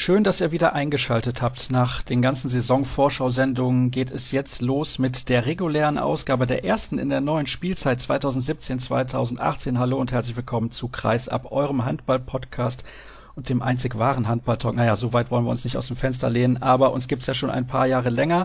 Schön, dass ihr wieder eingeschaltet habt. Nach den ganzen Saisonvorschau-Sendungen geht es jetzt los mit der regulären Ausgabe der ersten in der neuen Spielzeit 2017/2018. Hallo und herzlich willkommen zu Kreisab, eurem Handball-Podcast und dem einzig wahren Handball-Talk. Naja, so weit wollen wir uns nicht aus dem Fenster lehnen, aber uns gibt's ja schon ein paar Jahre länger.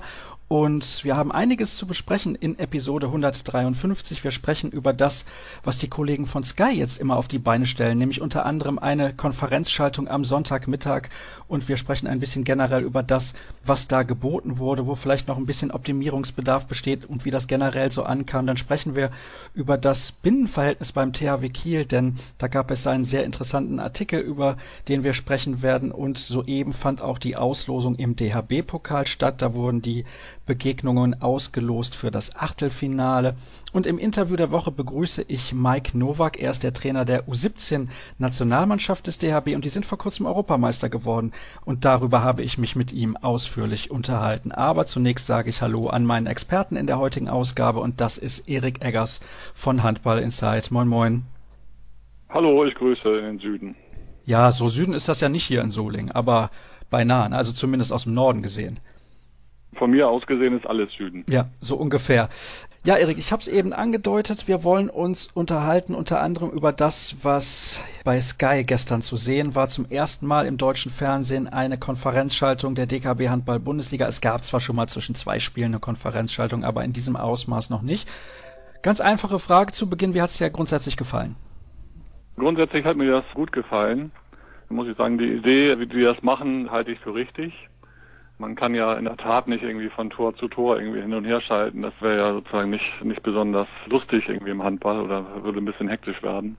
Und wir haben einiges zu besprechen in Episode 153. Wir sprechen über das, was die Kollegen von Sky jetzt immer auf die Beine stellen, nämlich unter anderem eine Konferenzschaltung am Sonntagmittag. Und wir sprechen ein bisschen generell über das, was da geboten wurde, wo vielleicht noch ein bisschen Optimierungsbedarf besteht und wie das generell so ankam. Dann sprechen wir über das Binnenverhältnis beim THW Kiel, denn da gab es einen sehr interessanten Artikel, über den wir sprechen werden. Und soeben fand auch die Auslosung im DHB-Pokal statt. Da wurden die Begegnungen ausgelost für das Achtelfinale. Und im Interview der Woche begrüße ich Mike Nowak. Er ist der Trainer der U17-Nationalmannschaft des DHB und die sind vor kurzem Europameister geworden. Und darüber habe ich mich mit ihm ausführlich unterhalten. Aber zunächst sage ich Hallo an meinen Experten in der heutigen Ausgabe und das ist Erik Eggers von Handball Insight. Moin, moin. Hallo, ich grüße in den Süden. Ja, so Süden ist das ja nicht hier in Solingen, aber beinahe, also zumindest aus dem Norden gesehen. Von mir aus gesehen ist alles Süden. Ja, so ungefähr. Ja, Erik, ich habe es eben angedeutet, wir wollen uns unterhalten unter anderem über das, was bei Sky gestern zu sehen war. Zum ersten Mal im deutschen Fernsehen eine Konferenzschaltung der DKB Handball-Bundesliga. Es gab zwar schon mal zwischen zwei Spielen eine Konferenzschaltung, aber in diesem Ausmaß noch nicht. Ganz einfache Frage zu Beginn, wie hat es dir grundsätzlich gefallen? Grundsätzlich hat mir das gut gefallen. Da muss ich sagen, die Idee, wie die das machen, halte ich für richtig. Man kann ja in der Tat nicht irgendwie von Tor zu Tor irgendwie hin und her schalten. Das wäre ja sozusagen nicht besonders lustig irgendwie im Handball oder würde ein bisschen hektisch werden.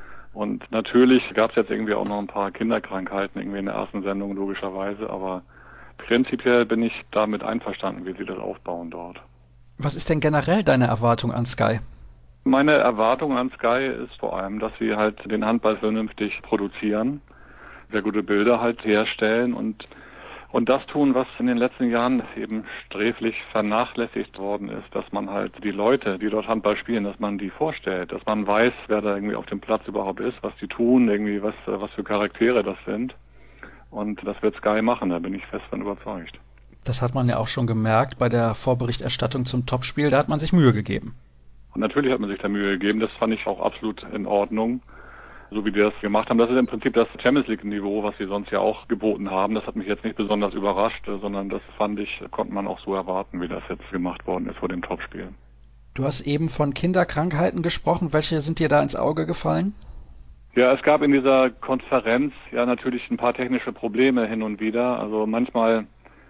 Und natürlich gab es jetzt irgendwie auch noch ein paar Kinderkrankheiten irgendwie in der ersten Sendung logischerweise, aber prinzipiell bin ich damit einverstanden, wie sie das aufbauen dort. Was ist denn generell deine Erwartung an Sky? Meine Erwartung an Sky ist vor allem, dass sie halt den Handball vernünftig produzieren, sehr gute Bilder halt herstellen und das tun, was in den letzten Jahren eben sträflich vernachlässigt worden ist, dass man halt die Leute, die dort Handball spielen, dass man die vorstellt, dass man weiß, wer da irgendwie auf dem Platz überhaupt ist, was die tun, irgendwie was für Charaktere das sind. Und das wird Sky machen, da bin ich fest von überzeugt. Das hat man ja auch schon gemerkt bei der Vorberichterstattung zum Topspiel, da hat man sich Mühe gegeben. Und natürlich hat man sich da Mühe gegeben, das fand ich auch absolut in Ordnung. So wie die das gemacht haben. Das ist im Prinzip das Champions League-Niveau, was sie sonst ja auch geboten haben. Das hat mich jetzt nicht besonders überrascht, sondern das fand ich, konnte man auch so erwarten, wie das jetzt gemacht worden ist vor dem Topspiel. Du hast eben von Kinderkrankheiten gesprochen. Welche sind dir da ins Auge gefallen? Ja, es gab in dieser Konferenz ja natürlich ein paar technische Probleme hin und wieder. Also manchmal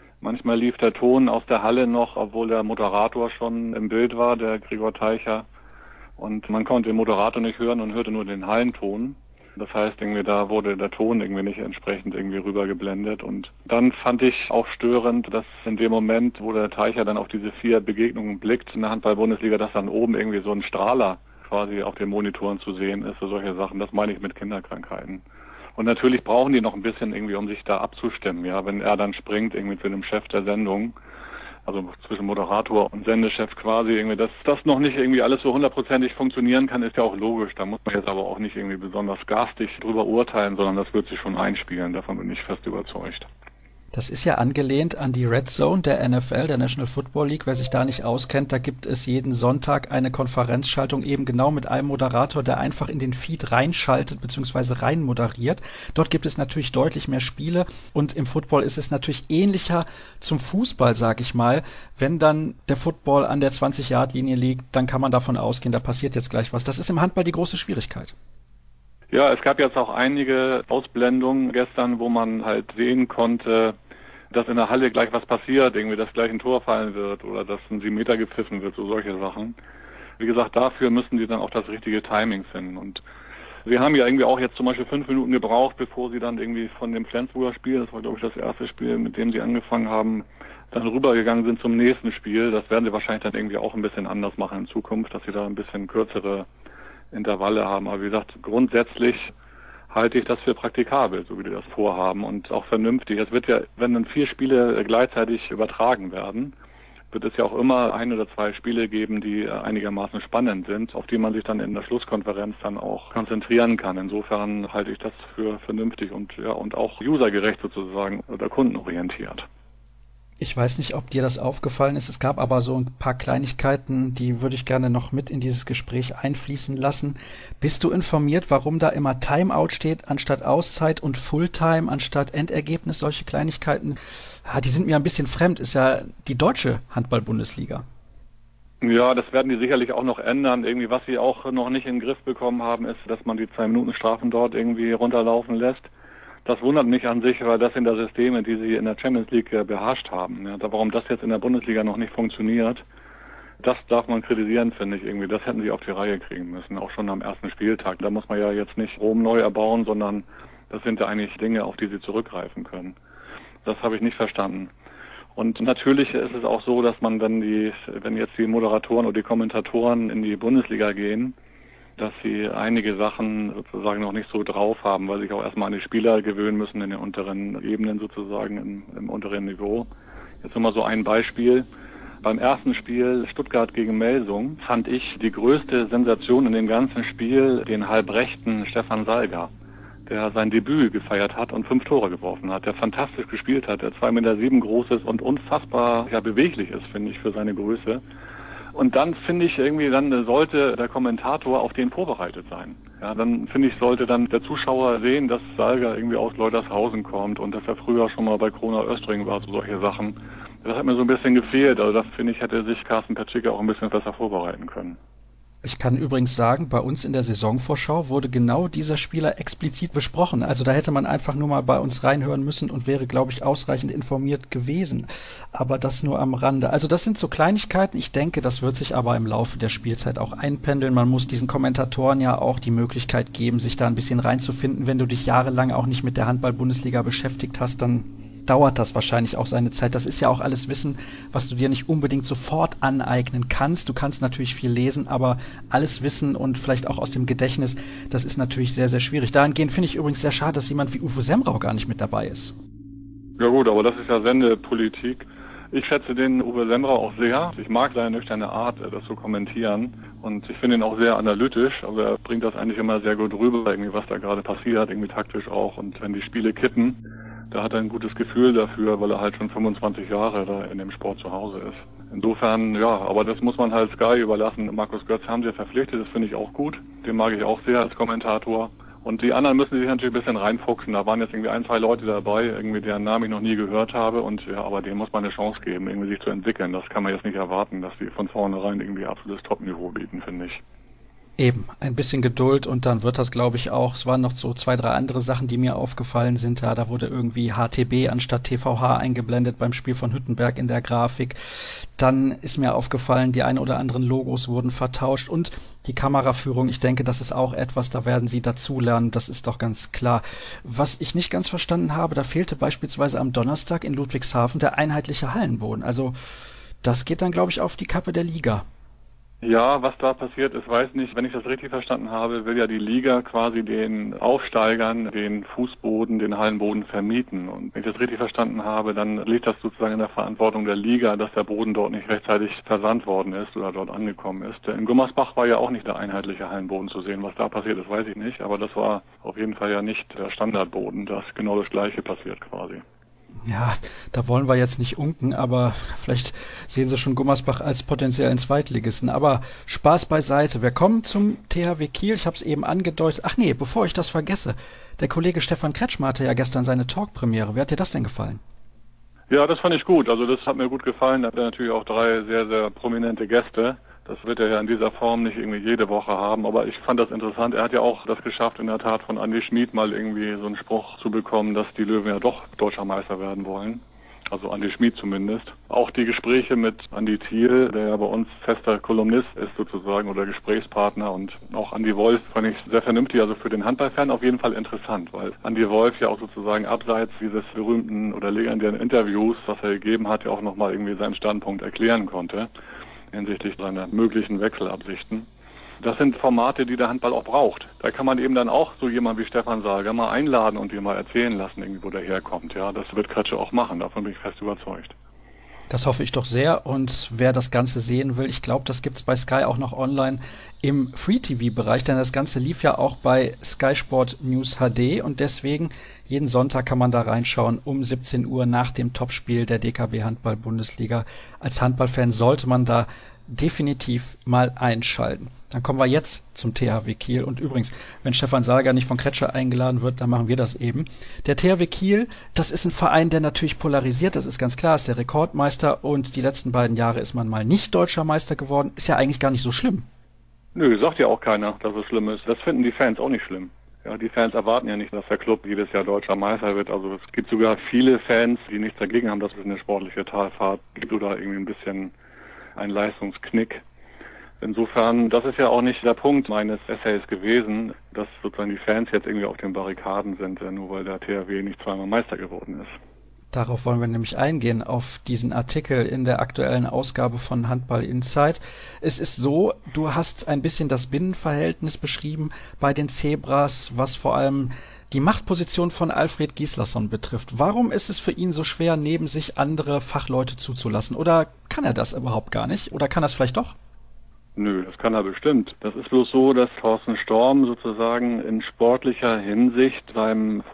lief der Ton aus der Halle noch, obwohl der Moderator schon im Bild war, der Gregor Teicher. Und man konnte den Moderator nicht hören und hörte nur den Hallenton. Das heißt, irgendwie da wurde der Ton irgendwie nicht entsprechend irgendwie rübergeblendet. Und dann fand ich auch störend, dass in dem Moment, wo der Teicher dann auf diese 4 Begegnungen blickt in der Handball-Bundesliga, dass dann oben irgendwie so ein Strahler quasi auf den Monitoren zu sehen ist, so solche Sachen. Das meine ich mit Kinderkrankheiten. Und natürlich brauchen die noch ein bisschen irgendwie, um sich da abzustimmen. Ja, wenn er dann springt irgendwie zu dem Chef der Sendung, also zwischen Moderator und Sendechef quasi irgendwie, dass das noch nicht irgendwie alles so hundertprozentig funktionieren kann, ist ja auch logisch. Da muss man jetzt aber auch nicht irgendwie besonders garstig drüber urteilen, sondern das wird sich schon einspielen. Davon bin ich fest überzeugt. Das ist ja angelehnt an die Red Zone der NFL, der National Football League. Wer sich da nicht auskennt, da gibt es jeden Sonntag eine Konferenzschaltung eben genau mit einem Moderator, der einfach in den Feed reinschaltet bzw. rein moderiert. Dort gibt es natürlich deutlich mehr Spiele und im Football ist es natürlich ähnlicher zum Fußball, sag ich mal. Wenn dann der Football an der 20-Yard-Linie liegt, dann kann man davon ausgehen, da passiert jetzt gleich was. Das ist im Handball die große Schwierigkeit. Ja, es gab jetzt auch einige Ausblendungen gestern, wo man halt sehen konnte, dass in der Halle gleich was passiert, irgendwie, dass gleich ein Tor fallen wird oder dass ein 7 Meter gepfiffen wird, so solche Sachen. Wie gesagt, dafür müssen die dann auch das richtige Timing finden. Und sie haben ja irgendwie auch jetzt zum Beispiel 5 Minuten gebraucht, bevor sie dann irgendwie von dem Flensburger Spiel, das war glaube ich das erste Spiel, mit dem sie angefangen haben, dann rübergegangen sind zum nächsten Spiel. Das werden sie wahrscheinlich dann irgendwie auch ein bisschen anders machen in Zukunft, dass sie da ein bisschen kürzere Intervalle haben. Aber wie gesagt, grundsätzlich halte ich das für praktikabel, so wie die das vorhaben und auch vernünftig. Es wird ja, wenn dann 4 Spiele gleichzeitig übertragen werden, wird es ja auch immer 1 oder 2 Spiele geben, die einigermaßen spannend sind, auf die man sich dann in der Schlusskonferenz dann auch konzentrieren kann. Insofern halte ich das für vernünftig und auch usergerecht sozusagen oder kundenorientiert. Ich weiß nicht, ob dir das aufgefallen ist. Es gab aber so ein paar Kleinigkeiten, die würde ich gerne noch mit in dieses Gespräch einfließen lassen. Bist du informiert, warum da immer Timeout steht anstatt Auszeit und Fulltime anstatt Endergebnis? Solche Kleinigkeiten, die sind mir ein bisschen fremd. Ist ja die deutsche Handball-Bundesliga. Ja, das werden die sicherlich auch noch ändern. Irgendwie, was sie auch noch nicht in den Griff bekommen haben, ist, dass man die 2-Minuten-Strafen dort irgendwie runterlaufen lässt. Das wundert mich an sich, weil das sind ja Systeme, die sie in der Champions League beherrscht haben. Ja, warum das jetzt in der Bundesliga noch nicht funktioniert, das darf man kritisieren, finde ich irgendwie. Das hätten sie auf die Reihe kriegen müssen, auch schon am ersten Spieltag. Da muss man ja jetzt nicht Rom neu erbauen, sondern das sind ja eigentlich Dinge, auf die sie zurückgreifen können. Das habe ich nicht verstanden. Und natürlich ist es auch so, dass man dann wenn jetzt die Moderatoren oder die Kommentatoren in die Bundesliga gehen, dass sie einige Sachen sozusagen noch nicht so drauf haben, weil sich auch erstmal an die Spieler gewöhnen müssen in den unteren Ebenen sozusagen, im unteren Niveau. Jetzt nochmal so ein Beispiel. Beim ersten Spiel Stuttgart gegen Melsung fand ich die größte Sensation in dem ganzen Spiel den halbrechten Stefan Salga, der sein Debüt gefeiert hat und 5 Tore geworfen hat, der fantastisch gespielt hat, der 2,7 Meter groß ist und unfassbar beweglich ist, finde ich, für seine Größe. Und dann finde ich irgendwie, dann sollte der Kommentator auf den vorbereitet sein. Ja, dann finde ich, sollte dann der Zuschauer sehen, dass Salga irgendwie aus Leutershausen kommt und dass er früher schon mal bei Krona Östring war, so solche Sachen. Das hat mir so ein bisschen gefehlt. Also das finde ich, hätte sich Carsten Petschika auch ein bisschen besser vorbereiten können. Ich kann übrigens sagen, bei uns in der Saisonvorschau wurde genau dieser Spieler explizit besprochen. Also da hätte man einfach nur mal bei uns reinhören müssen und wäre, glaube ich, ausreichend informiert gewesen. Aber das nur am Rande. Also das sind so Kleinigkeiten. Ich denke, das wird sich aber im Laufe der Spielzeit auch einpendeln. Man muss diesen Kommentatoren ja auch die Möglichkeit geben, sich da ein bisschen reinzufinden. Wenn du dich jahrelang auch nicht mit der Handball-Bundesliga beschäftigt hast, dann dauert das wahrscheinlich auch seine Zeit. Das ist ja auch alles Wissen, was du dir nicht unbedingt sofort aneignen kannst. Du kannst natürlich viel lesen, aber alles Wissen und vielleicht auch aus dem Gedächtnis, das ist natürlich sehr, sehr schwierig. Dahingehend finde ich übrigens sehr schade, dass jemand wie Uwe Semrau gar nicht mit dabei ist. Ja gut, aber das ist ja Sendepolitik. Ich schätze den Uwe Semrau auch sehr. Ich mag seine nüchterne Art, das zu kommentieren. Und ich finde ihn auch sehr analytisch. Also er bringt das eigentlich immer sehr gut rüber, irgendwie was da gerade passiert, irgendwie taktisch auch. Und wenn die Spiele kippen, da hat er ein gutes Gefühl dafür, weil er halt schon 25 Jahre da in dem Sport zu Hause ist. Insofern, ja, aber das muss man halt Sky überlassen. Markus Götz haben sie verpflichtet, das finde ich auch gut. Den mag ich auch sehr als Kommentator. Und die anderen müssen sich natürlich ein bisschen reinfuchsen. Da waren jetzt irgendwie 1, 2 Leute dabei, irgendwie deren Namen ich noch nie gehört habe. Und ja, aber denen muss man eine Chance geben, irgendwie sich zu entwickeln. Das kann man jetzt nicht erwarten, dass die von vornherein irgendwie absolutes Top-Niveau bieten, finde ich. Eben, ein bisschen Geduld und dann wird das, glaube ich, auch. Es waren noch so 2, 3 andere Sachen, die mir aufgefallen sind. Ja, da wurde irgendwie HTB anstatt TVH eingeblendet beim Spiel von Hüttenberg in der Grafik. Dann ist mir aufgefallen, die ein oder anderen Logos wurden vertauscht und die Kameraführung. Ich denke, das ist auch etwas, da werden sie dazulernen. Das ist doch ganz klar. Was ich nicht ganz verstanden habe, da fehlte beispielsweise am Donnerstag in Ludwigshafen der einheitliche Hallenboden. Also das geht dann, glaube ich, auf die Kappe der Liga. Ja, was da passiert ist, weiß nicht. Wenn ich das richtig verstanden habe, will ja die Liga quasi den Aufsteigern den Fußboden, den Hallenboden vermieten. Und wenn ich das richtig verstanden habe, dann liegt das sozusagen in der Verantwortung der Liga, dass der Boden dort nicht rechtzeitig versandt worden ist oder dort angekommen ist. In Gummersbach war ja auch nicht der einheitliche Hallenboden zu sehen. Was da passiert ist, weiß ich nicht. Aber das war auf jeden Fall ja nicht der Standardboden. Da ist genau das Gleiche passiert quasi. Ja, da wollen wir jetzt nicht unken, aber vielleicht sehen Sie schon Gummersbach als potenziellen Zweitligisten. Aber Spaß beiseite. Wir kommen zum THW Kiel. Ich habe es eben angedeutet. Ach nee, bevor ich das vergesse. Der Kollege Stefan Kretschmer hatte ja gestern seine Talkpremiere. Wie hat dir das denn gefallen? Ja, das fand ich gut. Also das hat mir gut gefallen. Da hat er natürlich auch 3 sehr, sehr prominente Gäste. Das wird er ja in dieser Form nicht irgendwie jede Woche haben, aber ich fand das interessant. Er hat ja auch das geschafft, in der Tat von Andi Schmid mal irgendwie so einen Spruch zu bekommen, dass die Löwen ja doch Deutscher Meister werden wollen. Also Andi Schmid zumindest. Auch die Gespräche mit Andi Thiel, der ja bei uns fester Kolumnist ist sozusagen oder Gesprächspartner, und auch Andi Wolf fand ich sehr vernünftig, also für den Handballfan auf jeden Fall interessant, weil Andi Wolf ja auch sozusagen abseits dieses berühmten oder legendären Interviews, was er gegeben hat, ja auch nochmal irgendwie seinen Standpunkt erklären konnte hinsichtlich seiner möglichen Wechselabsichten. Das sind Formate, die der Handball auch braucht. Da kann man eben dann auch so jemand wie Stefan Salga mal einladen und ihm mal erzählen lassen, irgendwie, wo der herkommt. Ja, das wird Kretsche auch machen, davon bin ich fest überzeugt. Das hoffe ich doch sehr. Und wer das Ganze sehen will, ich glaube, das gibt's bei Sky auch noch online im Free-TV-Bereich, denn das Ganze lief ja auch bei Sky Sport News HD und deswegen jeden Sonntag kann man da reinschauen um 17 Uhr nach dem Topspiel der DKB Handball-Bundesliga. Als Handballfan sollte man da definitiv mal einschalten. Dann kommen wir jetzt zum THW Kiel. Und übrigens, wenn Stefan Sager nicht von Kretscher eingeladen wird, dann machen wir das eben. Der THW Kiel, das ist ein Verein, der natürlich polarisiert. Das ist ganz klar, ist der Rekordmeister. Und die letzten beiden Jahre ist man mal nicht deutscher Meister geworden. Ist ja eigentlich gar nicht so schlimm. Nö, sagt ja auch keiner, dass es schlimm ist. Das finden die Fans auch nicht schlimm. Ja, die Fans erwarten ja nicht, dass der Club jedes Jahr deutscher Meister wird. Also es gibt sogar viele Fans, die nichts dagegen haben, dass es eine sportliche Talfahrt gibt oder irgendwie ein bisschen ein Leistungsknick. Insofern, das ist ja auch nicht der Punkt meines Essays gewesen, dass sozusagen die Fans jetzt irgendwie auf den Barrikaden sind, nur weil der THW nicht zweimal Meister geworden ist. Darauf wollen wir nämlich eingehen, auf diesen Artikel in der aktuellen Ausgabe von Handball Insight. Es ist so, du hast ein bisschen das Binnenverhältnis beschrieben bei den Zebras, was vor allem die Machtposition von Alfred Gislason betrifft. Warum ist es für ihn so schwer, neben sich andere Fachleute zuzulassen? Oder kann er das überhaupt gar nicht? Oder kann er es vielleicht doch? Nö, das kann er bestimmt. Das ist bloß so, dass Thorsten Storm sozusagen in sportlicher Hinsicht seinem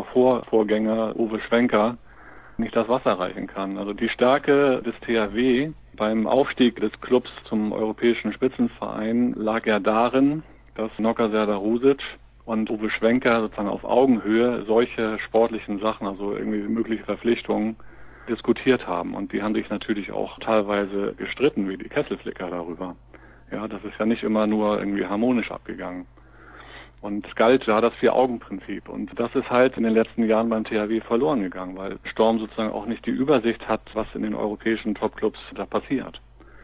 Vorgänger Uwe Schwenker nicht das Wasser reichen kann. Also die Stärke des THW beim Aufstieg des Clubs zum europäischen Spitzenverein lag ja darin, dass Noka Serdar-Rusic und Uwe Schwenker sozusagen auf Augenhöhe solche sportlichen Sachen, also irgendwie mögliche Verpflichtungen, diskutiert haben. Und die haben sich natürlich auch teilweise gestritten, wie die Kesselflicker darüber. Ja, das ist ja nicht immer nur irgendwie harmonisch abgegangen. Und es galt da das Vier-Augen-Prinzip. Und das ist halt in den letzten Jahren beim THW verloren gegangen, weil Storm sozusagen auch nicht die Übersicht hat, was in den europäischen Topclubs da passiert.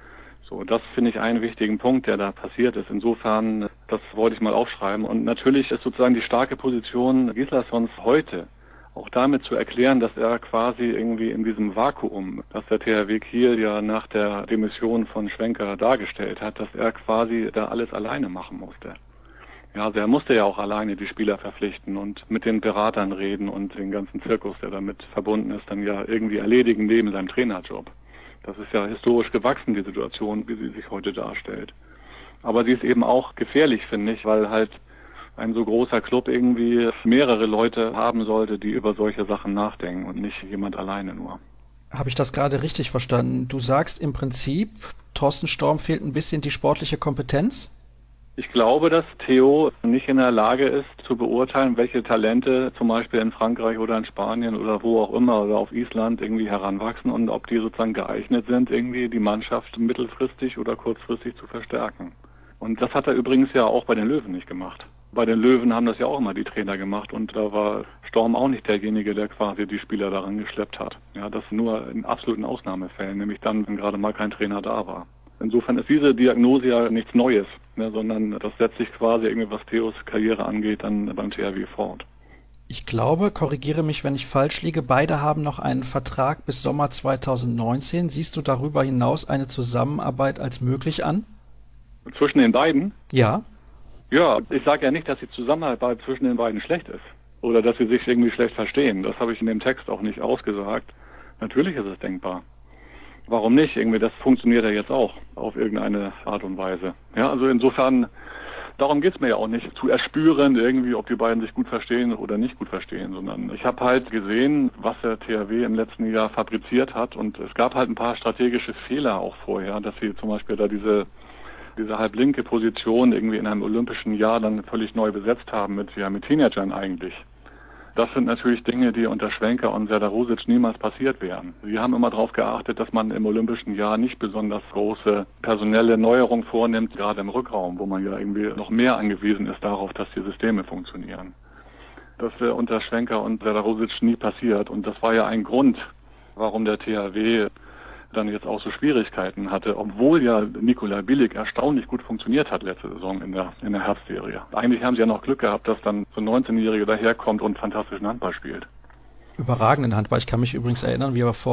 So, das finde ich einen wichtigen Punkt, der da passiert ist. Insofern, das wollte ich mal aufschreiben. Und natürlich ist sozusagen die starke Position Gislasons heute auch damit zu erklären, dass er quasi irgendwie in diesem Vakuum, das der THW Kiel ja nach der Demission von Schwenker dargestellt hat, dass er quasi da alles alleine machen musste. Ja, also er musste ja auch alleine die Spieler verpflichten und mit den Beratern reden und den ganzen Zirkus, der damit verbunden ist, dann ja irgendwie erledigen neben seinem Trainerjob. Das ist ja historisch gewachsen, die Situation, wie sie sich heute darstellt. Aber sie ist eben auch gefährlich, finde ich, weil halt ein so großer Club irgendwie mehrere Leute haben sollte, die über solche Sachen nachdenken und nicht jemand alleine nur. Habe ich das gerade richtig verstanden? Du sagst im Prinzip, Thorsten Storm fehlt ein bisschen die sportliche Kompetenz? Ich glaube, dass Theo nicht in der Lage ist, zu beurteilen, welche Talente zum Beispiel in Frankreich oder in Spanien oder wo auch immer oder auf Island irgendwie heranwachsen und ob die sozusagen geeignet sind, irgendwie die Mannschaft mittelfristig oder kurzfristig zu verstärken. Und das hat er übrigens ja auch bei den Löwen nicht gemacht. Bei den Löwen haben das ja auch immer die Trainer gemacht und da war Storm auch nicht derjenige, der quasi die Spieler daran geschleppt hat. Ja, das nur in absoluten Ausnahmefällen, nämlich dann, wenn gerade mal kein Trainer da war. Insofern ist diese Diagnose ja nichts Neues, ne, sondern das setzt sich quasi irgendwie, was Theos Karriere angeht, dann beim THW fort. Ich glaube, korrigiere mich, wenn ich falsch liege, beide haben noch einen Vertrag bis Sommer 2019. Siehst du darüber hinaus eine Zusammenarbeit als möglich an? Zwischen den beiden? Ja. Ja, ich sage ja nicht, dass die Zusammenarbeit zwischen den beiden schlecht ist oder dass sie sich irgendwie schlecht verstehen. Das habe ich in dem Text auch nicht ausgesagt. Natürlich ist es denkbar. Warum nicht? Irgendwie, das funktioniert ja jetzt auch auf irgendeine Art und Weise. Ja, also insofern, darum geht's mir ja auch nicht, zu erspüren irgendwie, ob die beiden sich gut verstehen oder nicht gut verstehen, sondern ich habe halt gesehen, was der THW im letzten Jahr fabriziert hat und es gab halt ein paar strategische Fehler auch vorher, dass sie zum Beispiel da diese halblinke Position irgendwie in einem olympischen Jahr dann völlig neu besetzt haben mit Teenagern eigentlich. Das sind natürlich Dinge, die unter Schwenker und Serdar-Rusic niemals passiert wären. Sie haben immer darauf geachtet, dass man im olympischen Jahr nicht besonders große personelle Neuerungen vornimmt, gerade im Rückraum, wo man ja irgendwie noch mehr angewiesen ist darauf, dass die Systeme funktionieren. Das wäre unter Schwenker und Serdar-Rusic nie passiert und das war ja ein Grund, warum der THW dann jetzt auch so Schwierigkeiten hatte, obwohl ja Nikolai Bielik erstaunlich gut funktioniert hat letzte Saison in der Herbstserie. Eigentlich haben sie ja noch Glück gehabt, dass dann so ein 19-Jähriger daherkommt und fantastischen Handball spielt. Überragenden Handball. Ich kann mich übrigens erinnern, wie er vor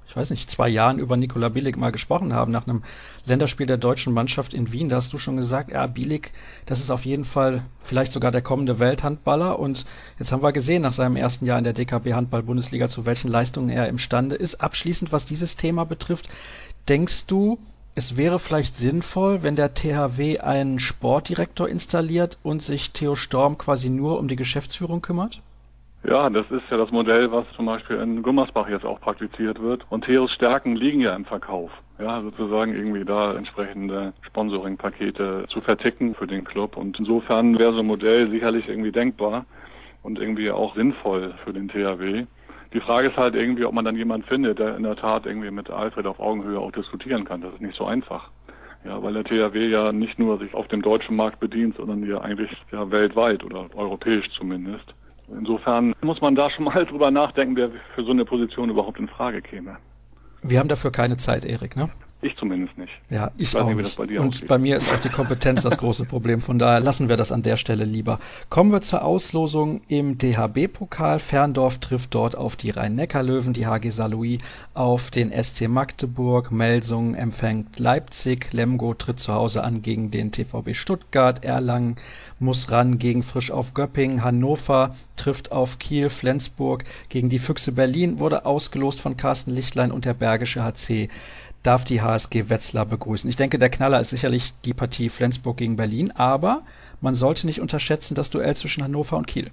ich weiß nicht, 2 Jahren über Nikola Bielik mal gesprochen haben, nach einem Länderspiel der deutschen Mannschaft in Wien. Da hast du schon gesagt, ja, Bielik, das ist auf jeden Fall vielleicht sogar der kommende Welthandballer. Und jetzt haben wir gesehen, nach seinem ersten Jahr in der DKB Handball-Bundesliga, zu welchen Leistungen er imstande ist. Abschließend, was dieses Thema betrifft, denkst du, es wäre vielleicht sinnvoll, wenn der THW einen Sportdirektor installiert und sich Theo Storm quasi nur um die Geschäftsführung kümmert? Ja, das ist ja das Modell, was zum Beispiel in Gummersbach jetzt auch praktiziert wird. Und Theos Stärken liegen ja im Verkauf. Ja, sozusagen irgendwie da entsprechende Sponsoring-Pakete zu verticken für den Club. Und insofern wäre so ein Modell sicherlich irgendwie denkbar und irgendwie auch sinnvoll für den THW. Die Frage ist halt irgendwie, ob man dann jemanden findet, der in der Tat irgendwie mit Alfred auf Augenhöhe auch diskutieren kann. Das ist nicht so einfach. Ja, weil der THW ja nicht nur sich auf dem deutschen Markt bedient, sondern ja eigentlich ja weltweit oder europäisch zumindest. Insofern muss man da schon mal drüber nachdenken, wer für so eine Position überhaupt in Frage käme. Wir haben dafür keine Zeit, Erik, ne? Ich zumindest nicht. Ja, ich weiß auch nicht, wie nicht. das bei dir Und aussieht. bei mir ist auch die Kompetenz das große Problem. Von daher lassen wir das an der Stelle lieber. Kommen wir zur Auslosung im DHB-Pokal. Ferndorf trifft dort auf die Rhein-Neckar-Löwen, die HG Saarlouis auf den SC Magdeburg, Melsungen empfängt Leipzig, Lemgo tritt zu Hause an gegen den TVB Stuttgart, Erlangen muss ran gegen Frisch auf Göppingen, Hannover trifft auf Kiel, Flensburg gegen die Füchse Berlin, wurde ausgelost von Carsten Lichtlein und der Bergische HC darf die HSG Wetzlar begrüßen. Ich denke, der Knaller ist sicherlich die Partie Flensburg gegen Berlin, aber man sollte nicht unterschätzen das Duell zwischen Hannover und Kiel.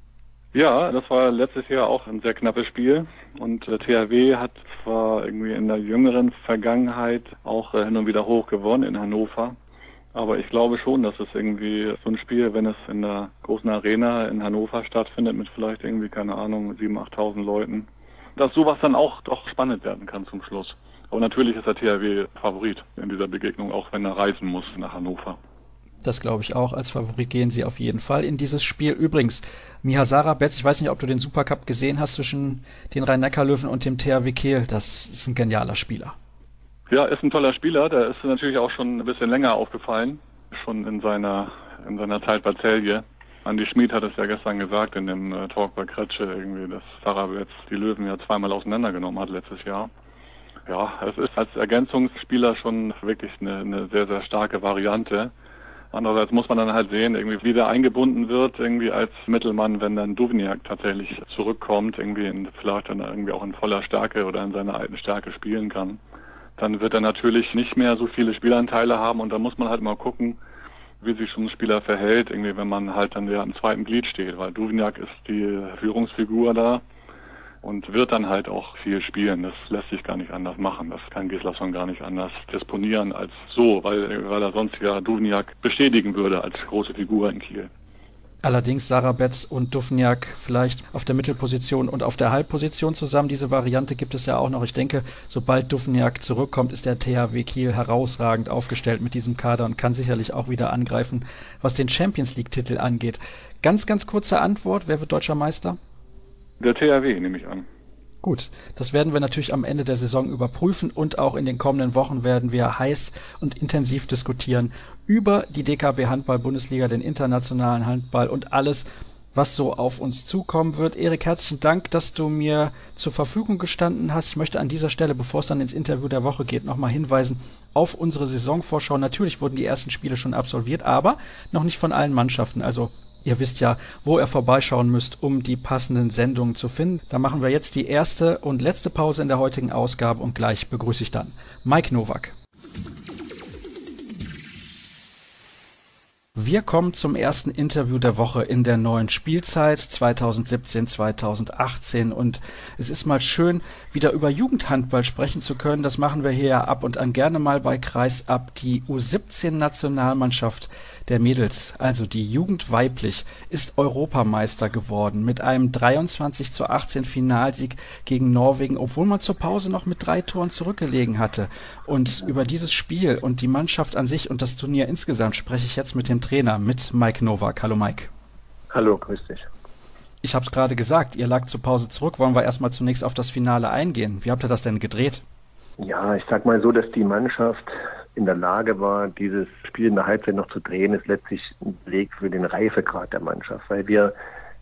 Ja, das war letztes Jahr auch ein sehr knappes Spiel und der THW hat zwar irgendwie in der jüngeren Vergangenheit auch hin und wieder hoch gewonnen in Hannover, aber ich glaube schon, dass es irgendwie so ein Spiel, wenn es in der großen Arena in Hannover stattfindet mit vielleicht irgendwie, keine Ahnung, 7.000, 8.000 Leuten, dass sowas dann auch doch spannend werden kann zum Schluss. Aber natürlich ist der THW Favorit in dieser Begegnung, auch wenn er reisen muss nach Hannover. Das glaube ich auch. Als Favorit gehen sie auf jeden Fall in dieses Spiel. Übrigens, Miha Sarabetz, ich weiß nicht, ob du den Supercup gesehen hast zwischen den Rhein-Neckar-Löwen und dem THW Kiel. Das ist ein genialer Spieler. Ja, ist ein toller Spieler. Der ist natürlich auch schon ein bisschen länger aufgefallen. Schon in seiner Zeit bei Celje. Andi Schmid hat es ja gestern gesagt in dem Talk bei Kretsche, irgendwie, dass Sarabetz die Löwen ja zweimal auseinandergenommen hat letztes Jahr. Ja, es ist als Ergänzungsspieler schon wirklich eine sehr, sehr starke Variante. Andererseits muss man dann halt sehen, irgendwie wie der eingebunden wird, irgendwie als Mittelmann, wenn dann Duvniak tatsächlich zurückkommt, irgendwie vielleicht dann irgendwie auch in voller Stärke oder in seiner alten Stärke spielen kann. Dann wird er natürlich nicht mehr so viele Spielanteile haben und da muss man halt mal gucken, wie sich schon ein Spieler verhält, irgendwie wenn man halt dann ja im zweiten Glied steht, weil Duvniak ist die Führungsfigur da. Und wird dann halt auch viel spielen. Das lässt sich gar nicht anders machen. Das kann Gislason gar nicht anders disponieren als so, weil er sonst ja Duvniak bestätigen würde als große Figur in Kiel. Allerdings Sarabetz und Duvniak vielleicht auf der Mittelposition und auf der Halbposition zusammen. Diese Variante gibt es ja auch noch. Ich denke, sobald Duvniak zurückkommt, ist der THW Kiel herausragend aufgestellt mit diesem Kader und kann sicherlich auch wieder angreifen, was den Champions-League-Titel angeht. Ganz, ganz kurze Antwort. Wer wird deutscher Meister? Der THW, nehme ich an. Gut, das werden wir natürlich am Ende der Saison überprüfen und auch in den kommenden Wochen werden wir heiß und intensiv diskutieren über die DKB Handball-Bundesliga, den internationalen Handball und alles, was so auf uns zukommen wird. Erik, herzlichen Dank, dass du mir zur Verfügung gestanden hast. Ich möchte an dieser Stelle, bevor es dann ins Interview der Woche geht, nochmal hinweisen auf unsere Saisonvorschau. Natürlich wurden die ersten Spiele schon absolviert, aber noch nicht von allen Mannschaften. Also ihr wisst ja, wo ihr vorbeischauen müsst, um die passenden Sendungen zu finden. Da machen wir jetzt die erste und letzte Pause in der heutigen Ausgabe und gleich begrüße ich dann Mike Nowak. Wir kommen zum ersten Interview der Woche in der neuen Spielzeit 2017/2018 und es ist mal schön, wieder über Jugendhandball sprechen zu können. Das machen wir hier ja ab und an gerne mal bei Kreisab. Die U17-Nationalmannschaft der Mädels, also die Jugend weiblich, ist Europameister geworden mit einem 23:18 Finalsieg gegen Norwegen, obwohl man zur Pause noch mit 3 Toren zurückgelegen hatte. Und über dieses Spiel und die Mannschaft an sich und das Turnier insgesamt spreche ich jetzt mit dem Trainer, mit Mike Nowak. Hallo Mike. Hallo, grüß dich. Ich habe es gerade gesagt, ihr lag zur Pause zurück. Wollen wir erstmal zunächst auf das Finale eingehen? Wie habt ihr das denn gedreht? Ja, ich sag mal so, dass die Mannschaft in der Lage war, dieses Spiel in der Halbzeit noch zu drehen, ist letztlich ein Beleg für den Reifegrad der Mannschaft, weil wir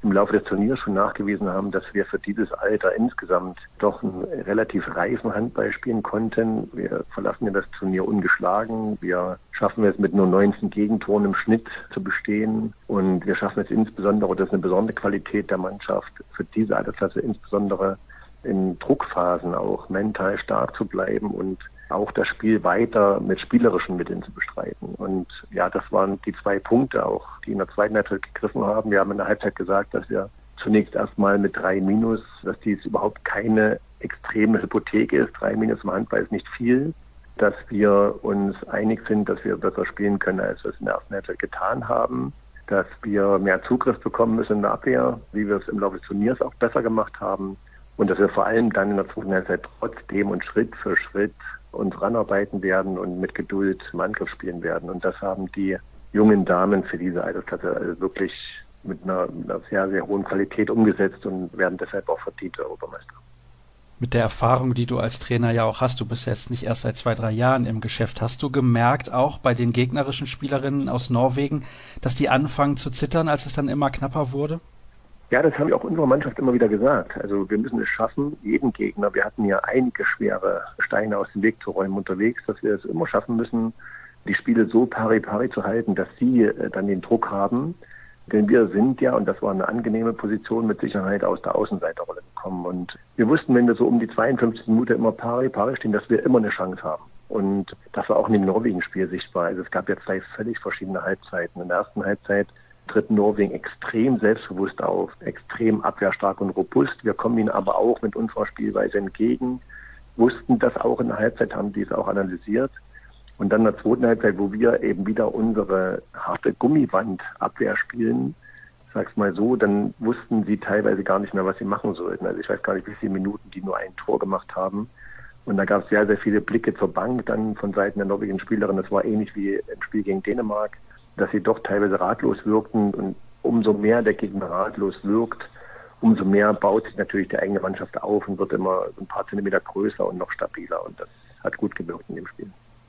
im Laufe des Turniers schon nachgewiesen haben, dass wir für dieses Alter insgesamt doch einen relativ reifen Handball spielen konnten. Wir verlassen ja das Turnier ungeschlagen. Wir schaffen es mit nur 19 Gegentoren im Schnitt zu bestehen. Und wir schaffen es insbesondere, das ist eine besondere Qualität der Mannschaft, für diese Altersklasse insbesondere in Druckphasen auch mental stark zu bleiben und auch das Spiel weiter mit spielerischen Mitteln zu bestreiten. Und ja, das waren die 2 Punkte auch, die in der zweiten Halbzeit gegriffen haben. Wir haben in der Halbzeit gesagt, dass wir zunächst erstmal mit 3-, dass dies überhaupt keine extreme Hypothek ist. 3- im Handball ist nicht viel. Dass wir uns einig sind, dass wir besser spielen können, als wir es in der ersten Halbzeit getan haben. Dass wir mehr Zugriff bekommen müssen in der Abwehr, wie wir es im Laufe des Turniers auch besser gemacht haben. Und dass wir vor allem dann in der zweiten Halbzeit trotzdem und Schritt für Schritt uns ranarbeiten werden und mit Geduld im Angriff spielen werden. Und das haben die jungen Damen für diese Altersklasse also wirklich mit einer sehr, sehr hohen Qualität umgesetzt und werden deshalb auch verdiente Europameister. Mit der Erfahrung, die du als Trainer ja auch hast, du bist jetzt nicht erst seit 2, 3 Jahren im Geschäft, hast du gemerkt, auch bei den gegnerischen Spielerinnen aus Norwegen, dass die anfangen zu zittern, als es dann immer knapper wurde? Ja, das haben wir auch unserer Mannschaft immer wieder gesagt. Also wir müssen es schaffen, jeden Gegner, wir hatten ja einige schwere Steine aus dem Weg zu räumen unterwegs, dass wir es immer schaffen müssen, die Spiele so pari zu halten, dass sie dann den Druck haben. Denn wir sind ja, und das war eine angenehme Position, mit Sicherheit aus der Außenseiterrolle gekommen. Und wir wussten, wenn wir so um die 52 Minuten immer pari stehen, dass wir immer eine Chance haben. Und das war auch in dem Norwegen-Spiel sichtbar. Also es gab ja 2 völlig verschiedene Halbzeiten. In der ersten Halbzeit tritt Norwegen extrem selbstbewusst auf, extrem abwehrstark und robust. Wir kommen ihnen aber auch mit unserer Spielweise entgegen, wussten das auch in der Halbzeit, haben dies auch analysiert. Und dann in der zweiten Halbzeit, wo wir eben wieder unsere harte Gummibandabwehr spielen, sag's mal so, dann wussten sie teilweise gar nicht mehr, was sie machen sollten. Also ich weiß gar nicht, wie viele Minuten die nur ein Tor gemacht haben. Und da gab es sehr, sehr viele Blicke zur Bank dann von Seiten der norwegischen Spielerin. Das war ähnlich wie im Spiel gegen Dänemark, dass sie doch teilweise ratlos wirkten. Und umso mehr der Gegner ratlos wirkt, umso mehr baut sich natürlich die eigene Mannschaft auf und wird immer ein paar Zentimeter größer und noch stabiler. Und das hat gut gewirkt in dem Spiel.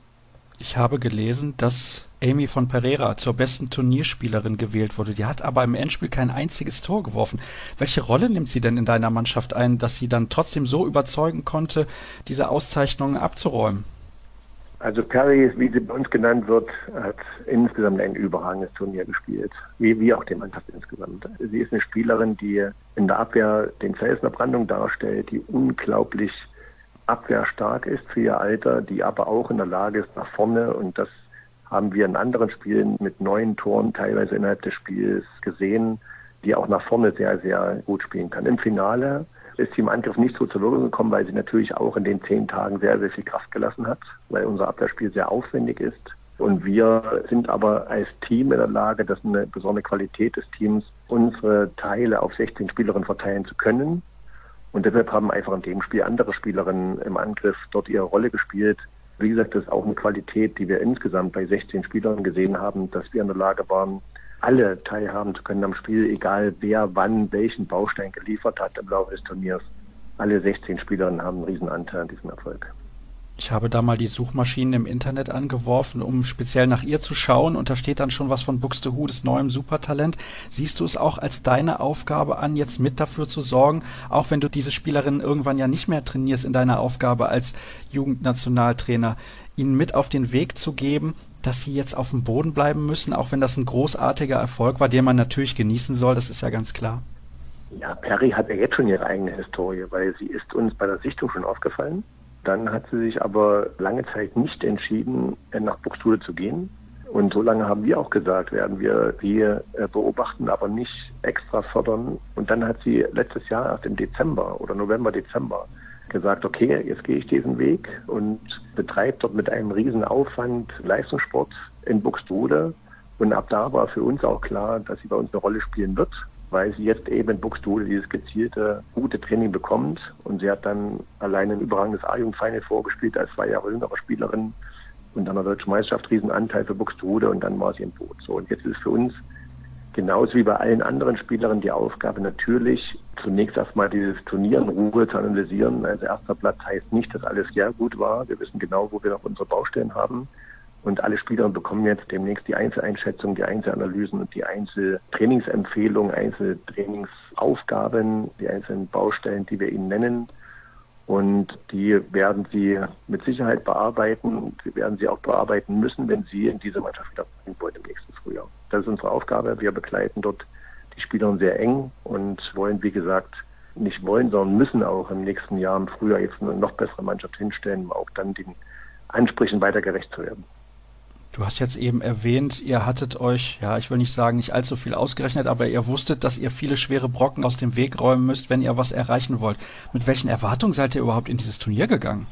Ich habe gelesen, dass Amy von Pereira zur besten Turnierspielerin gewählt wurde. Die hat aber im Endspiel kein einziges Tor geworfen. Welche Rolle nimmt sie denn in deiner Mannschaft ein, dass sie dann trotzdem so überzeugen konnte, diese Auszeichnungen abzuräumen? Also Perry, wie sie bei uns genannt wird, hat insgesamt ein überragendes Turnier gespielt, wie auch die Mannschaft insgesamt. Sie ist eine Spielerin, die in der Abwehr den Felsen der Brandung darstellt, die unglaublich abwehrstark ist für ihr Alter, die aber auch in der Lage ist nach vorne, und das haben wir in anderen Spielen mit 9 Toren teilweise innerhalb des Spiels gesehen, die auch nach vorne sehr, sehr gut spielen kann. Im Finale ist sie im Angriff nicht so zur Wirkung gekommen, weil sie natürlich auch in den 10 Tagen sehr, sehr viel Kraft gelassen hat, weil unser Abwehrspiel sehr aufwendig ist. Und wir sind aber als Team in der Lage, das ist eine besondere Qualität des Teams, unsere Teile auf 16 Spielerinnen verteilen zu können. Und deshalb haben einfach in dem Spiel andere Spielerinnen im Angriff dort ihre Rolle gespielt. Wie gesagt, das ist auch eine Qualität, die wir insgesamt bei 16 Spielern gesehen haben, dass wir in der Lage waren, alle teilhaben zu können am Spiel, egal wer wann welchen Baustein geliefert hat im Laufe des Turniers. Alle 16 Spielerinnen haben einen riesen Anteil an diesem Erfolg. Ich habe da mal die Suchmaschinen im Internet angeworfen, um speziell nach ihr zu schauen, und da steht dann schon was von Buxtehudes neuem Supertalent. Siehst du es auch als deine Aufgabe an, jetzt mit dafür zu sorgen, auch wenn du diese Spielerinnen irgendwann ja nicht mehr trainierst, in deiner Aufgabe als Jugendnationaltrainer, ihnen mit auf den Weg zu geben, dass sie jetzt auf dem Boden bleiben müssen, auch wenn das ein großartiger Erfolg war, den man natürlich genießen soll, das ist ja ganz klar. Ja, Perry hat ja jetzt schon ihre eigene Historie, weil sie ist uns bei der Sichtung schon aufgefallen. Dann hat sie sich aber lange Zeit nicht entschieden, nach Buxtehude zu gehen. Und so lange haben wir auch gesagt, werden wir sie beobachten, aber nicht extra fördern. Und dann hat sie letztes Jahr erst im Dezember oder November, Dezember gesagt, okay, jetzt gehe ich diesen Weg und betreibe dort mit einem riesen Aufwand Leistungssport in Buxtehude. Und ab da war für uns auch klar, dass sie bei uns eine Rolle spielen wird, weil sie jetzt eben in Buxtehude dieses gezielte, gute Training bekommt. Und sie hat dann allein ein überragendes A-Jugend-Final vorgespielt als 2 Jahre jüngere Spielerin und an der Deutschen Meisterschaft Riesenanteil für Buxtehude, und dann war sie im Boot. So, und jetzt ist für uns genauso wie bei allen anderen Spielerinnen die Aufgabe natürlich, zunächst erstmal dieses Turnier in Ruhe zu analysieren. Also erster Platz heißt nicht, dass alles sehr gut war. Wir wissen genau, wo wir noch unsere Baustellen haben. Und alle Spieler bekommen jetzt demnächst die Einzeleinschätzung, die Einzelanalysen und die Einzeltrainingsempfehlungen, Einzeltrainingsaufgaben, die einzelnen Baustellen, die wir ihnen nennen. Und die werden sie mit Sicherheit bearbeiten. Sie werden sie auch bearbeiten müssen, wenn sie in diese Mannschaft wieder bringen wollen im nächsten Frühjahr. Das ist unsere Aufgabe. Wir begleiten dort die Spieler sehr eng und wollen, wie gesagt, nicht wollen, sondern müssen auch im nächsten Jahr im Frühjahr jetzt eine noch bessere Mannschaft hinstellen, um auch dann den Ansprüchen weiter gerecht zu werden. Du hast jetzt eben erwähnt, ihr hattet euch, ja, ich will nicht sagen, nicht allzu viel ausgerechnet, aber ihr wusstet, dass ihr viele schwere Brocken aus dem Weg räumen müsst, wenn ihr was erreichen wollt. Mit welchen Erwartungen seid ihr überhaupt in dieses Turnier gegangen?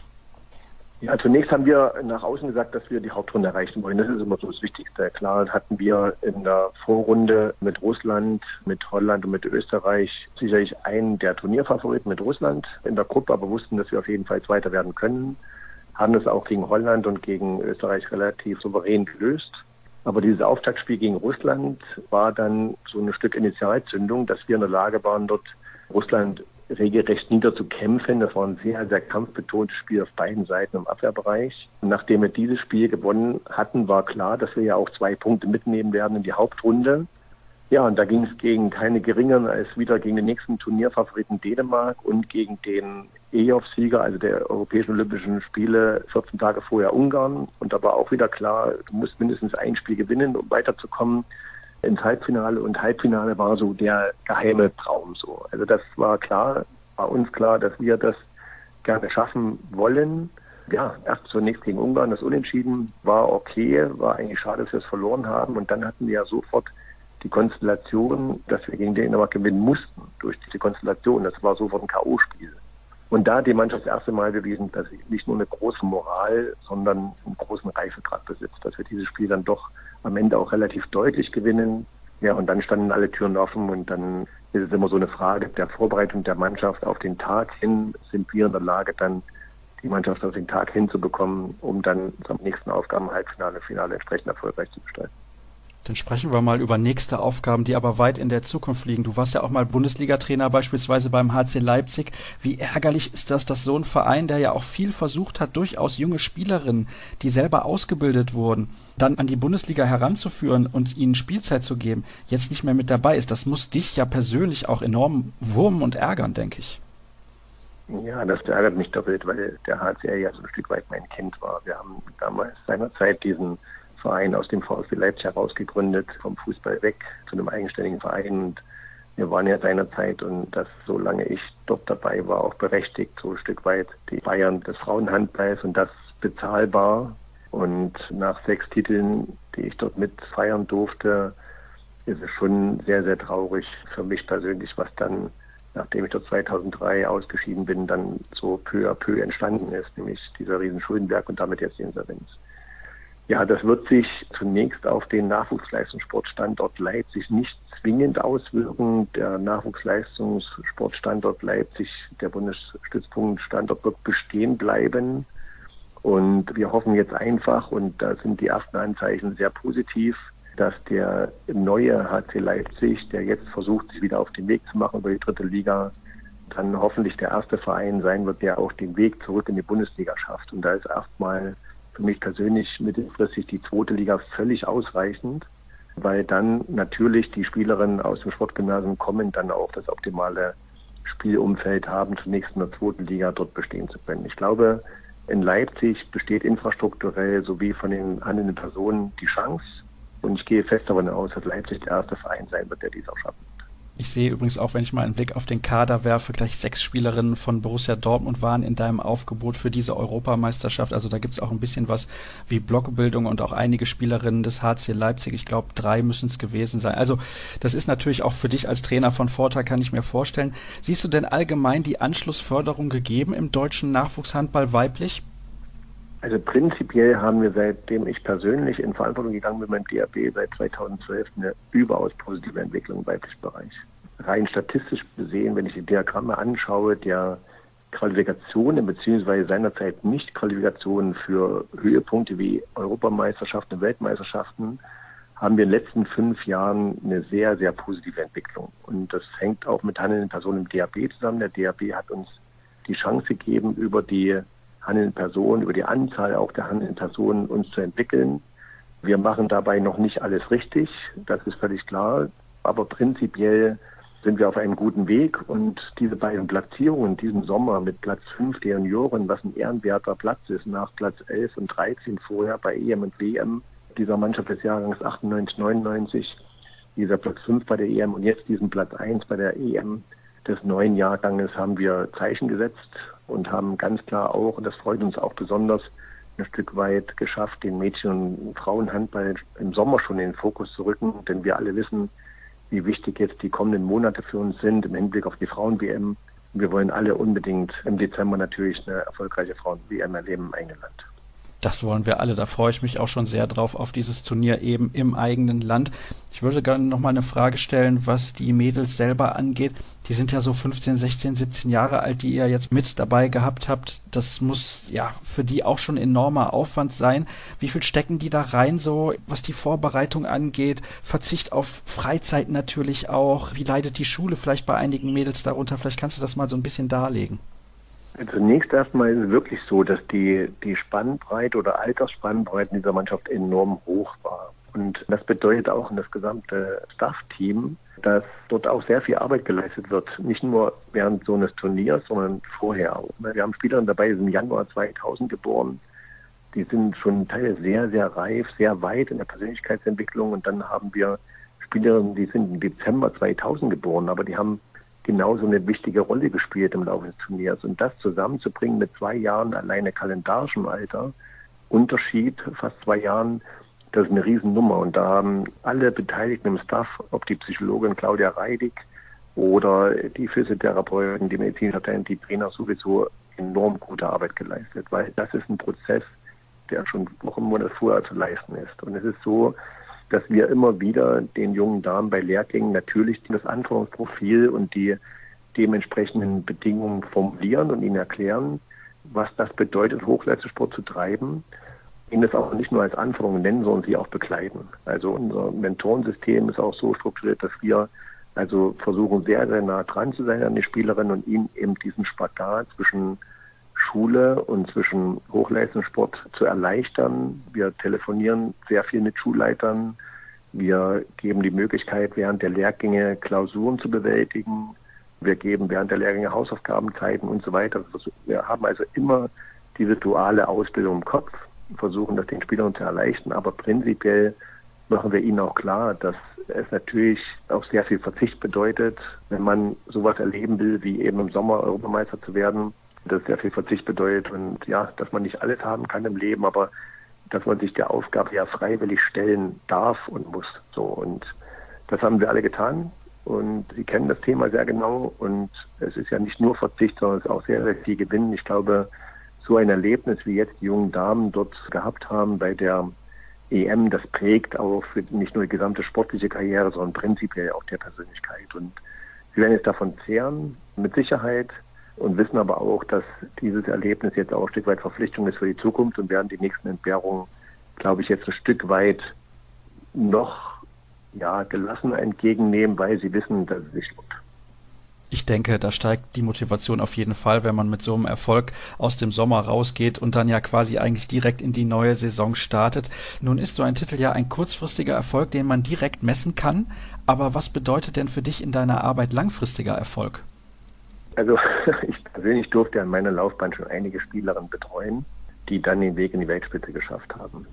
Ja, zunächst haben wir nach außen gesagt, dass wir die Hauptrunde erreichen wollen. Das ist immer so das Wichtigste. Klar hatten wir in der Vorrunde mit Russland, mit Holland und mit Österreich sicherlich einen der Turnierfavoriten mit Russland in der Gruppe, aber wussten, dass wir auf jeden Fall Zweiter werden können. Haben das auch gegen Holland und gegen Österreich relativ souverän gelöst. Aber dieses Auftaktspiel gegen Russland war dann so ein Stück Initialzündung, dass wir in der Lage waren, dort Russland regelrecht niederzukämpfen. Das war ein sehr, sehr kampfbetontes Spiel auf beiden Seiten im Abwehrbereich. Und nachdem wir dieses Spiel gewonnen hatten, war klar, dass wir ja auch 2 Punkte mitnehmen werden in die Hauptrunde. Ja, und da ging es gegen keine geringeren als wieder gegen den nächsten Turnierfavoriten Dänemark und gegen den EOF-Sieger, also der Europäischen Olympischen Spiele, 14 Tage vorher Ungarn. Und da war auch wieder klar, du musst mindestens ein Spiel gewinnen, um weiterzukommen ins Halbfinale. Und Halbfinale war so der geheime Traum so. Also das war klar, war uns klar, dass wir das gerne schaffen wollen. Ja, erst zunächst gegen Ungarn, das Unentschieden war okay, war eigentlich schade, dass wir es verloren haben. Und dann hatten wir ja sofort die Konstellation, dass wir gegen Dänemark gewinnen mussten durch diese Konstellation. Das war sofort ein K.O.-Spiel. Und da hat die Mannschaft das erste Mal bewiesen, dass sie nicht nur eine große Moral, sondern einen großen Reifegrad besitzt, dass wir dieses Spiel dann doch am Ende auch relativ deutlich gewinnen. Ja, und dann standen alle Türen offen und dann ist es immer so eine Frage der Vorbereitung der Mannschaft auf den Tag hin. Sind wir in der Lage, dann die Mannschaft auf den Tag hinzubekommen, um dann am nächsten Aufgaben Halbfinale, Finale entsprechend erfolgreich zu gestalten? Dann sprechen wir mal über nächste Aufgaben, die aber weit in der Zukunft liegen. Du warst ja auch mal Bundesliga-Trainer beispielsweise beim HC Leipzig. Wie ärgerlich ist das, dass so ein Verein, der ja auch viel versucht hat, durchaus junge Spielerinnen, die selber ausgebildet wurden, dann an die Bundesliga heranzuführen und ihnen Spielzeit zu geben, jetzt nicht mehr mit dabei ist? Das muss dich ja persönlich auch enorm wurmen und ärgern, denke ich. Ja, das ärgert mich doppelt, weil der HCR ja so ein Stück weit mein Kind war. Wir haben damals seinerzeit diesen Verein aus dem VfB Leipzig heraus gegründet, vom Fußball weg zu einem eigenständigen Verein. Und wir waren ja seinerzeit, und das, solange ich dort dabei war, auch berechtigt, so ein Stück weit die Bayern des Frauenhandballs, und das bezahlbar. Und nach 6 Titeln, die ich dort mit feiern durfte, ist es schon sehr, sehr traurig für mich persönlich, was dann, nachdem ich dort 2003 ausgeschieden bin, dann so peu à peu entstanden ist, nämlich dieser riesen Schuldenberg und damit jetzt die Insolvenz. Ja, das wird sich zunächst auf den Nachwuchsleistungssportstandort Leipzig nicht zwingend auswirken. Der Nachwuchsleistungssportstandort Leipzig, der Bundesstützpunktstandort, wird bestehen bleiben. Und wir hoffen jetzt einfach, und da sind die ersten Anzeichen sehr positiv, dass der neue HC Leipzig, der jetzt versucht, sich wieder auf den Weg zu machen über die 3. Liga, dann hoffentlich der erste Verein sein wird, der auch den Weg zurück in die Bundesliga schafft. Und da ist erstmal für mich persönlich mittelfristig die 2. Liga völlig ausreichend, weil dann natürlich die Spielerinnen aus dem Sportgymnasium kommen, dann auch das optimale Spielumfeld haben, zunächst in der 2. Liga dort bestehen zu können. Ich glaube, in Leipzig besteht infrastrukturell sowie von den handelnden Personen die Chance, und ich gehe fest davon aus, dass Leipzig der erste Verein sein wird, der dies auch schaffen wird. Ich sehe übrigens auch, wenn ich mal einen Blick auf den Kader werfe, gleich 6 Spielerinnen von Borussia Dortmund waren in deinem Aufgebot für diese Europameisterschaft. Also da gibt es auch ein bisschen was wie Blockbildung und auch einige Spielerinnen des HC Leipzig. Ich glaube, 3 müssen es gewesen sein. Also das ist natürlich auch für dich als Trainer von Vorteil, kann ich mir vorstellen. Siehst du denn allgemein die Anschlussförderung gegeben im deutschen Nachwuchshandball weiblich? Also prinzipiell haben wir, seitdem ich persönlich in Verantwortung gegangen bin beim DHB seit 2012, eine überaus positive Entwicklung im weiblichen Bereich. Rein statistisch gesehen, wenn ich die Diagramme anschaue, der Qualifikationen bzw. seinerzeit Nicht-Qualifikationen für Höhepunkte wie Europameisterschaften und Weltmeisterschaften, haben wir in den letzten 5 Jahren eine sehr, sehr positive Entwicklung. Und das hängt auch mit handelnden Personen im DHB zusammen. Der DHB hat uns die Chance gegeben, über die handelnden Personen, über die Anzahl auch der handelnden Personen uns zu entwickeln. Wir machen dabei noch nicht alles richtig, das ist völlig klar, aber prinzipiell sind wir auf einem guten Weg und diese beiden Platzierungen diesen Sommer mit Platz 5 der Junioren, was ein ehrenwerter Platz ist, nach Platz 11 und 13 vorher bei EM und WM dieser Mannschaft des Jahrgangs 98, 99, dieser Platz 5 bei der EM und jetzt diesen Platz 1 bei der EM des neuen Jahrganges haben wir Zeichen gesetzt und haben ganz klar auch, und das freut uns auch besonders, ein Stück weit geschafft, den Mädchen- und Frauenhandball im Sommer schon in den Fokus zu rücken, denn wir alle wissen, wie wichtig jetzt die kommenden Monate für uns sind im Hinblick auf die Frauen-WM. Wir wollen alle unbedingt im Dezember natürlich eine erfolgreiche Frauen-WM erleben im eigenen Land. Das wollen wir alle, da freue ich mich auch schon sehr drauf, auf dieses Turnier eben im eigenen Land. Ich würde gerne noch mal eine Frage stellen, was die Mädels selber angeht. Die sind ja so 15, 16, 17 Jahre alt, die ihr jetzt mit dabei gehabt habt. Das muss ja für die auch schon enormer Aufwand sein. Wie viel stecken die da rein, so was die Vorbereitung angeht? Verzicht auf Freizeit natürlich auch. Wie leidet die Schule vielleicht bei einigen Mädels darunter? Vielleicht kannst du das mal so ein bisschen darlegen. Zunächst erstmal ist es wirklich so, dass die Spannbreite oder Altersspannbreite dieser Mannschaft enorm hoch war. Und das bedeutet auch in das gesamte Staff-Team, dass dort auch sehr viel Arbeit geleistet wird. Nicht nur während so eines Turniers, sondern vorher auch. Wir haben Spielerinnen dabei, die sind im Januar 2000 geboren. Die sind schon teilweise sehr, sehr reif, sehr weit in der Persönlichkeitsentwicklung. Und dann haben wir Spielerinnen, die sind im Dezember 2000 geboren, aber die haben genauso eine wichtige Rolle gespielt im Laufe des Turniers. Und das zusammenzubringen mit 2 Jahren alleine kalendarischem Alter, Unterschied, fast 2 Jahren, das ist eine Riesennummer. Und da haben alle Beteiligten im Staff, ob die Psychologin Claudia Reidig oder die Physiotherapeutin, die Medizinerin, die Trainer sowieso enorm gute Arbeit geleistet. Weil das ist ein Prozess, der schon Wochen, Monate vorher zu leisten ist. Und es ist so, dass wir immer wieder den jungen Damen bei Lehrgängen natürlich das Anforderungsprofil und die dementsprechenden Bedingungen formulieren und ihnen erklären, was das bedeutet, Hochleistungssport zu treiben. Ihnen das auch nicht nur als Anforderungen nennen, sondern sie auch begleiten. Also unser Mentorensystem ist auch so strukturiert, dass wir also versuchen, sehr, sehr nah dran zu sein an die Spielerinnen und ihnen eben diesen Spagat zwischen Schule und zwischen Hochleistungssport zu erleichtern. Wir telefonieren sehr viel mit Schulleitern. Wir geben die Möglichkeit, während der Lehrgänge Klausuren zu bewältigen. Wir geben während der Lehrgänge Hausaufgabenzeiten und so weiter. Wir haben also immer diese duale Ausbildung im Kopf, versuchen das den Spielern zu erleichtern. Aber prinzipiell machen wir ihnen auch klar, dass es natürlich auch sehr viel Verzicht bedeutet, wenn man sowas erleben will, wie eben im Sommer Europameister zu werden. Das sehr viel Verzicht bedeutet und ja, dass man nicht alles haben kann im Leben, aber dass man sich der Aufgabe ja freiwillig stellen darf und muss. So, und das haben wir alle getan und Sie kennen das Thema sehr genau und es ist ja nicht nur Verzicht, sondern es ist auch sehr, sehr viel Gewinn. Ich glaube, so ein Erlebnis, wie jetzt die jungen Damen dort gehabt haben bei der EM, das prägt auch für nicht nur die gesamte sportliche Karriere, sondern prinzipiell auch der Persönlichkeit. Und sie werden jetzt davon zehren, mit Sicherheit, und wissen aber auch, dass dieses Erlebnis jetzt auch ein Stück weit Verpflichtung ist für die Zukunft und werden die nächsten Entbehrungen, glaube ich, jetzt ein Stück weit noch gelassen entgegennehmen, weil sie wissen, dass es sich lohnt. Ich denke, da steigt die Motivation auf jeden Fall, wenn man mit so einem Erfolg aus dem Sommer rausgeht und dann ja quasi eigentlich direkt in die neue Saison startet. Nun ist so ein Titel ja ein kurzfristiger Erfolg, den man direkt messen kann. Aber was bedeutet denn für dich in deiner Arbeit langfristiger Erfolg? Also ich persönlich durfte in meiner Laufbahn schon einige Spielerinnen betreuen, die dann den Weg in die Weltspitze geschafft haben.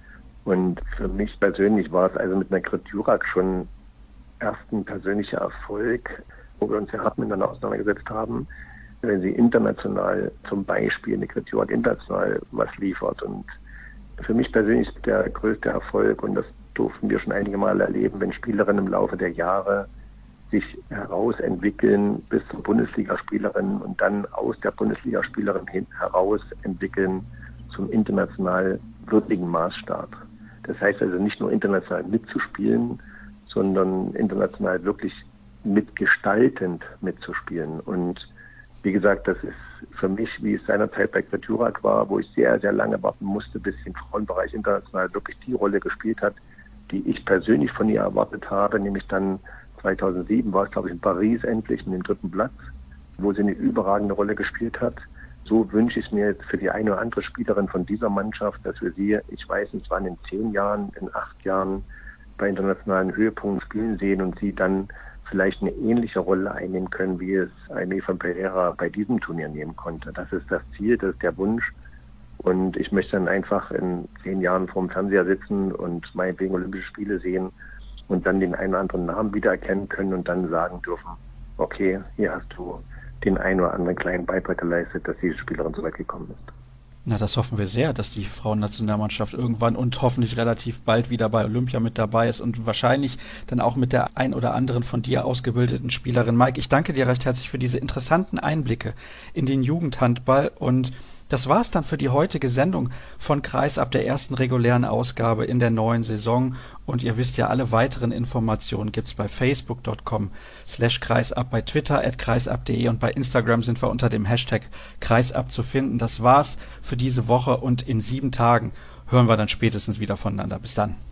Und für mich persönlich war es also mit Margret Jurak schon erst ein persönlicher Erfolg, wo wir uns ja hart miteinander auseinandergesetzt haben, wenn sie international zum Beispiel Margret Jurak international was liefert. Und für mich persönlich ist der größte Erfolg, und das durften wir schon einige Male erleben, wenn Spielerinnen im Laufe der Jahre sich herausentwickeln bis zur Bundesligaspielerin und dann aus der Bundesligaspielerin heraus entwickeln zum international würdigen Maßstab. Das heißt also nicht nur international mitzuspielen, sondern international wirklich mitgestaltend mitzuspielen. Und wie gesagt, das ist für mich, wie es seinerzeit bei Margret Jurak war, wo ich sehr, sehr lange warten musste, bis sie im Frauenbereich international wirklich die Rolle gespielt hat, die ich persönlich von ihr erwartet habe, nämlich dann 2007 war es, glaube ich, in Paris endlich mit dem 3. Platz, wo sie eine überragende Rolle gespielt hat. so wünsche ich mir jetzt für die eine oder andere Spielerin von dieser Mannschaft, dass wir sie, ich weiß nicht wann, in 10 Jahren, in 8 Jahren bei internationalen Höhepunkten spielen sehen und sie dann vielleicht eine ähnliche Rolle einnehmen können, wie es Aimee von Pereira bei diesem Turnier nehmen konnte. Das ist das Ziel, das ist der Wunsch. Und ich möchte dann einfach in 10 Jahren vorm Fernseher sitzen und meinetwegen Olympische Spiele sehen und dann den einen oder anderen Namen wiedererkennen können und dann sagen dürfen, okay, hier hast du den einen oder anderen kleinen Beitrag geleistet, dass diese Spielerin so weit gekommen ist. Na, das hoffen wir sehr, dass die Frauennationalmannschaft irgendwann und hoffentlich relativ bald wieder bei Olympia mit dabei ist und wahrscheinlich dann auch mit der ein oder anderen von dir ausgebildeten Spielerin. Mike, ich danke dir recht herzlich für diese interessanten Einblicke in den Jugendhandball und das war's dann für die heutige Sendung von Kreisab, der ersten regulären Ausgabe in der neuen Saison. Und ihr wisst ja, alle weiteren Informationen gibt's bei facebook.com/kreisab, bei Twitter @kreisab.de und bei Instagram sind wir unter dem Hashtag Kreisab zu finden. Das war's für diese Woche und in 7 Tagen hören wir dann spätestens wieder voneinander. Bis dann.